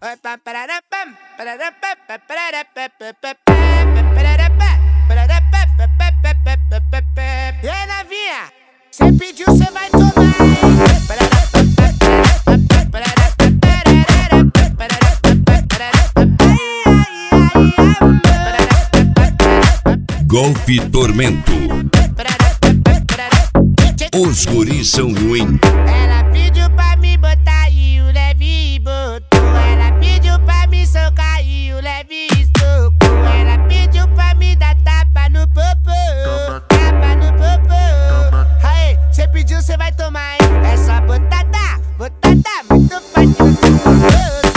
E aí, novinha? Cê pediu, cê vai tomar. Golf Tormento. Os guris são ruins. Ela pediu pra me botar e o leve botou. Ela pediu pra me socar e o leve socou. Ela pediu pra me dar tapa no popô. Tapa no popô. Aê, cê pediu, cê vai tomar, hein? Essa botada, botada muito forte no popô.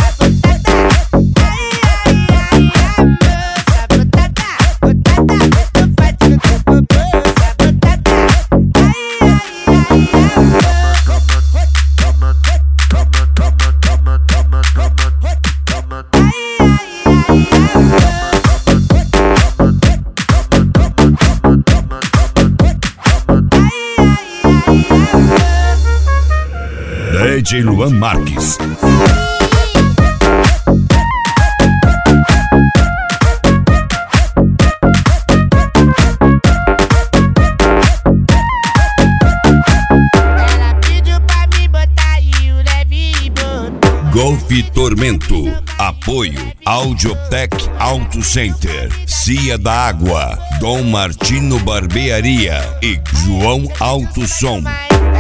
DJ Luan Marques. Ela pediu pra me botar e o leve botou. Golf Tormento. Apoio Audiotec Auto Center, Cia da Água, Dom Martino Barbearia e João Alto Som.